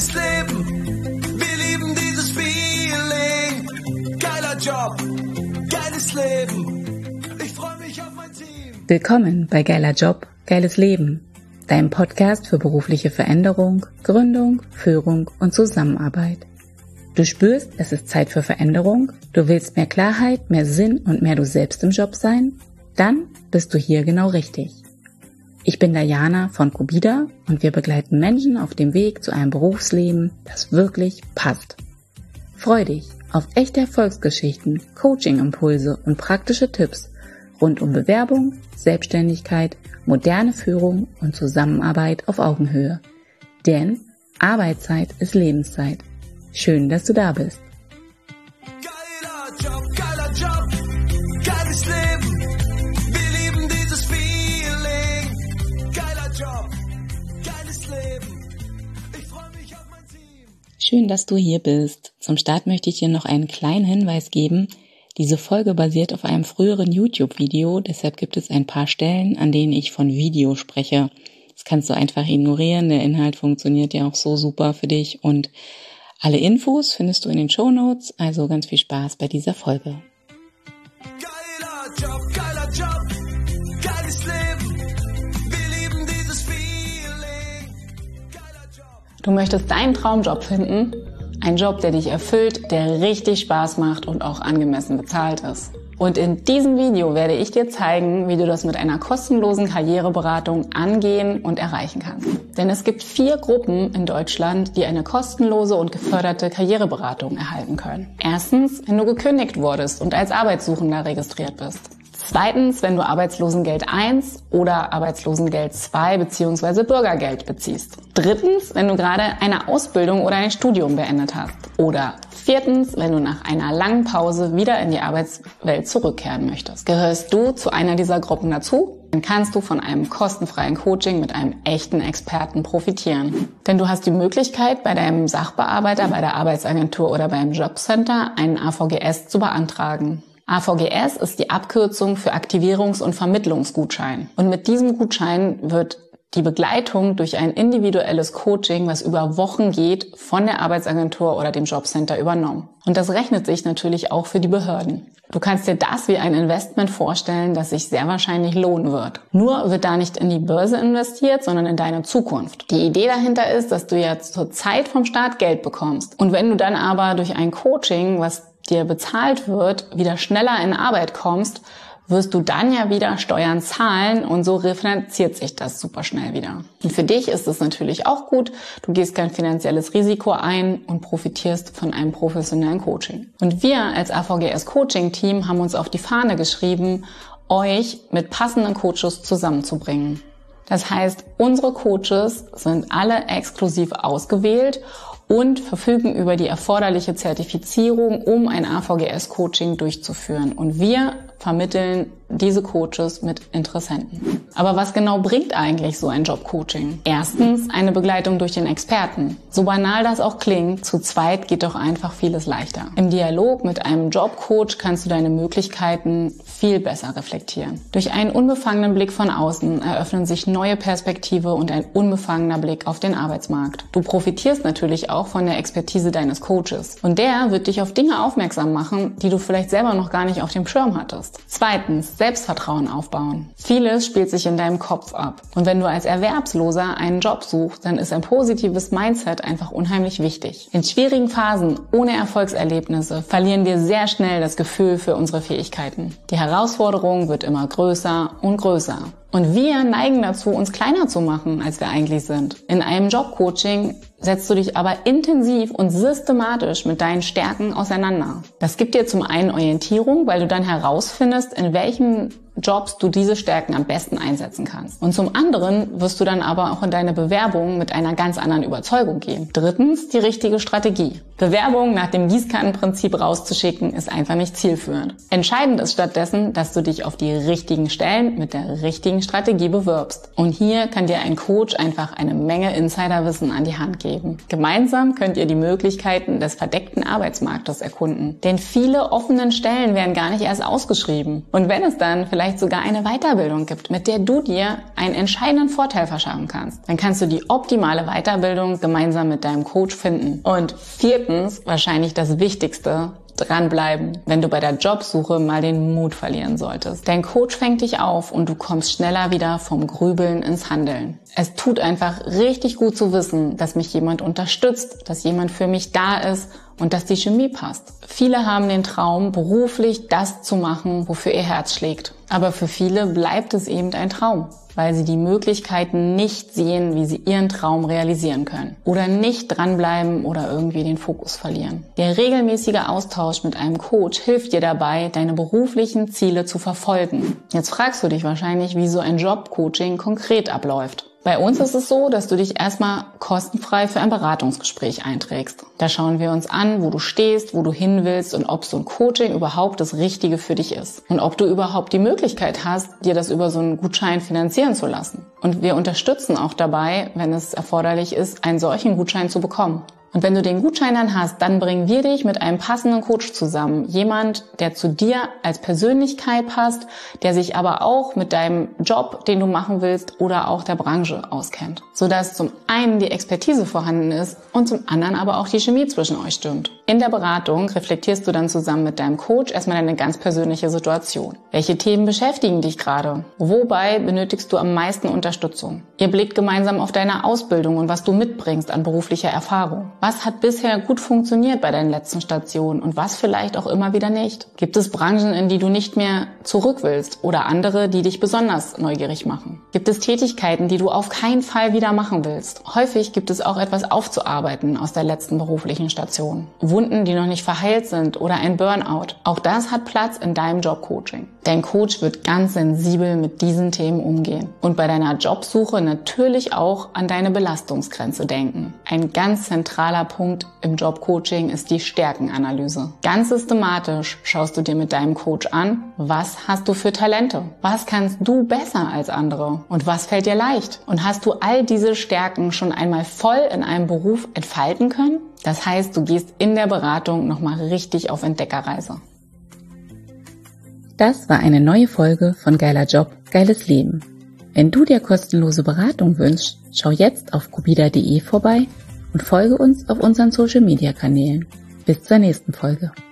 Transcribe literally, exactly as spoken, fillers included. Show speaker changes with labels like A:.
A: geiles Leben, wir lieben dieses Feeling. Geiler Job, geiles Leben, ich freue mich auf mein Team.
B: Willkommen bei Geiler Job, geiles Leben, deinem Podcast für berufliche Veränderung, Gründung, Führung und Zusammenarbeit. Du spürst, es ist Zeit für Veränderung, du willst mehr Klarheit, mehr Sinn und mehr du selbst im Job sein? Dann bist du hier genau richtig. Ich bin Diana von Cobida und wir begleiten Menschen auf dem Weg zu einem Berufsleben, das wirklich passt. Freu dich auf echte Erfolgsgeschichten, Coaching-Impulse und praktische Tipps rund um Bewerbung, Selbstständigkeit, moderne Führung und Zusammenarbeit auf Augenhöhe. Denn Arbeitszeit ist Lebenszeit. Schön, dass du da bist.
A: Geiler Job, geiler Job, geiles Leben, wir lieben dieses Feeling. Geiler Job, geiles Leben, ich freue mich auf mein Team.
B: Schön, dass du hier bist. Zum Start möchte ich dir noch einen kleinen Hinweis geben. Diese Folge basiert auf einem früheren YouTube-Video, deshalb gibt es ein paar Stellen, an denen ich von Video spreche. Das kannst du einfach ignorieren, der Inhalt funktioniert ja auch so super für dich und alle Infos findest du in den Shownotes, also ganz viel Spaß bei dieser Folge.
A: Geiler Job, geiler Job, geiles Leben, wir lieben dieses Feeling. Geiler Job.
C: Du möchtest deinen Traumjob finden? Ein Job, der dich erfüllt, der richtig Spaß macht und auch angemessen bezahlt ist. Und in diesem Video werde ich dir zeigen, wie du das mit einer kostenlosen Karriereberatung angehen und erreichen kannst. Denn es gibt vier Gruppen in Deutschland, die eine kostenlose und geförderte Karriereberatung erhalten können. Erstens, wenn du gekündigt wurdest und als Arbeitssuchender registriert bist. Zweitens, wenn du Arbeitslosengeld eins oder Arbeitslosengeld zwei bzw. Bürgergeld beziehst. Drittens, wenn du gerade eine Ausbildung oder ein Studium beendet hast. Oder viertens, wenn du nach einer langen Pause wieder in die Arbeitswelt zurückkehren möchtest. Gehörst du zu einer dieser Gruppen dazu? Dann kannst du von einem kostenfreien Coaching mit einem echten Experten profitieren. Denn du hast die Möglichkeit, bei deinem Sachbearbeiter, bei der Arbeitsagentur oder beim Jobcenter einen A V G S zu beantragen. A V G S ist die Abkürzung für Aktivierungs- und Vermittlungsgutschein. Und mit diesem Gutschein wird die Begleitung durch ein individuelles Coaching, was über Wochen geht, von der Arbeitsagentur oder dem Jobcenter übernommen. Und das rechnet sich natürlich auch für die Behörden. Du kannst dir das wie ein Investment vorstellen, das sich sehr wahrscheinlich lohnen wird. Nur wird da nicht in die Börse investiert, sondern in deine Zukunft. Die Idee dahinter ist, dass du ja zur Zeit vom Start Geld bekommst. Und wenn du dann aber durch ein Coaching, was dir bezahlt wird, wieder schneller in Arbeit kommst, wirst du dann ja wieder Steuern zahlen und so refinanziert sich das super schnell wieder. Und für dich ist es natürlich auch gut, du gehst kein finanzielles Risiko ein und profitierst von einem professionellen Coaching. Und wir als A V G S Coaching Team haben uns auf die Fahne geschrieben, euch mit passenden Coaches zusammenzubringen. Das heißt, unsere Coaches sind alle exklusiv ausgewählt und verfügen über die erforderliche Zertifizierung, um ein A V G S-Coaching durchzuführen. Und wir vermitteln diese Coaches mit Interessenten. Aber was genau bringt eigentlich so ein Jobcoaching? Erstens, eine Begleitung durch den Experten. So banal das auch klingt, zu zweit geht doch einfach vieles leichter. Im Dialog mit einem Jobcoach kannst du deine Möglichkeiten viel besser reflektieren. Durch einen unbefangenen Blick von außen eröffnen sich neue Perspektive und ein unbefangener Blick auf den Arbeitsmarkt. Du profitierst natürlich auch von der Expertise deines Coaches. Und der wird dich auf Dinge aufmerksam machen, die du vielleicht selber noch gar nicht auf dem Schirm hattest. Zweitens, Selbstvertrauen aufbauen. Vieles spielt sich in deinem Kopf ab. Und wenn du als Erwerbsloser einen Job suchst, dann ist ein positives Mindset einfach unheimlich wichtig. In schwierigen Phasen ohne Erfolgserlebnisse verlieren wir sehr schnell das Gefühl für unsere Fähigkeiten. Die Herausforderung wird immer größer und größer. Und wir neigen dazu, uns kleiner zu machen, als wir eigentlich sind. In einem Jobcoaching setzt du dich aber intensiv und systematisch mit deinen Stärken auseinander. Das gibt dir zum einen Orientierung, weil du dann herausfindest, in welchen Jobs du diese Stärken am besten einsetzen kannst. Und zum anderen wirst du dann aber auch in deine Bewerbung mit einer ganz anderen Überzeugung gehen. Drittens, die richtige Strategie. Bewerbungen nach dem Gießkannenprinzip rauszuschicken, ist einfach nicht zielführend. Entscheidend ist stattdessen, dass du dich auf die richtigen Stellen mit der richtigen Strategie bewirbst. Und hier kann dir ein Coach einfach eine Menge Insiderwissen an die Hand geben. Gemeinsam könnt ihr die Möglichkeiten des verdeckten Arbeitsmarktes erkunden. Denn viele offenen Stellen werden gar nicht erst ausgeschrieben. Und wenn es dann vielleicht vielleicht sogar eine Weiterbildung gibt, mit der du dir einen entscheidenden Vorteil verschaffen kannst. Dann kannst du die optimale Weiterbildung gemeinsam mit deinem Coach finden. Und viertens, wahrscheinlich das Wichtigste, dranbleiben, wenn du bei der Jobsuche mal den Mut verlieren solltest. Dein Coach fängt dich auf und du kommst schneller wieder vom Grübeln ins Handeln. Es tut einfach richtig gut zu wissen, dass mich jemand unterstützt, dass jemand für mich da ist und dass die Chemie passt. Viele haben den Traum, beruflich das zu machen, wofür ihr Herz schlägt. Aber für viele bleibt es eben ein Traum, weil sie die Möglichkeiten nicht sehen, wie sie ihren Traum realisieren können. Oder nicht dranbleiben oder irgendwie den Fokus verlieren. Der regelmäßige Austausch mit einem Coach hilft dir dabei, deine beruflichen Ziele zu verfolgen. Jetzt fragst du dich wahrscheinlich, wie so ein Jobcoaching konkret abläuft. Bei uns ist es so, dass du dich erstmal kostenfrei für ein Beratungsgespräch einträgst. Da schauen wir uns an, wo du stehst, wo du hin willst und ob so ein Coaching überhaupt das Richtige für dich ist. Und ob du überhaupt die Möglichkeit hast, dir das über so einen Gutschein finanzieren zu lassen. Und wir unterstützen auch dabei, wenn es erforderlich ist, einen solchen Gutschein zu bekommen. Und wenn du den Gutschein dann hast, dann bringen wir dich mit einem passenden Coach zusammen. Jemand, der zu dir als Persönlichkeit passt, der sich aber auch mit deinem Job, den du machen willst, oder auch der Branche auskennt. Sodass zum einen die Expertise vorhanden ist und zum anderen aber auch die Chemie zwischen euch stimmt. In der Beratung reflektierst du dann zusammen mit deinem Coach erstmal deine ganz persönliche Situation. Welche Themen beschäftigen dich gerade? Wobei benötigst du am meisten Unterstützung? Ihr blickt gemeinsam auf deine Ausbildung und was du mitbringst an beruflicher Erfahrung. Was hat bisher gut funktioniert bei deinen letzten Stationen und was vielleicht auch immer wieder nicht? Gibt es Branchen, in die du nicht mehr zurück willst oder andere, die dich besonders neugierig machen? Gibt es Tätigkeiten, die du auf keinen Fall wieder machen willst? Häufig gibt es auch etwas aufzuarbeiten aus der letzten beruflichen Station. Wunden, die noch nicht verheilt sind oder ein Burnout. Auch das hat Platz in deinem Jobcoaching. Dein Coach wird ganz sensibel mit diesen Themen umgehen und bei deiner Jobsuche natürlich auch an deine Belastungsgrenze denken. Ein ganz zentraler Punkt im Jobcoaching ist die Stärkenanalyse. Ganz systematisch schaust du dir mit deinem Coach an, was hast du für Talente? Was kannst du besser als andere? Und was fällt dir leicht? Und hast du all diese Stärken schon einmal voll in einem Beruf entfalten können? Das heißt, du gehst in der Beratung nochmal richtig auf Entdeckerreise.
B: Das war eine neue Folge von Geiler Job, geiles Leben. Wenn du dir kostenlose Beratung wünschst, schau jetzt auf cubida punkt de vorbei und folge uns auf unseren Social-Media-Kanälen. Bis zur nächsten Folge.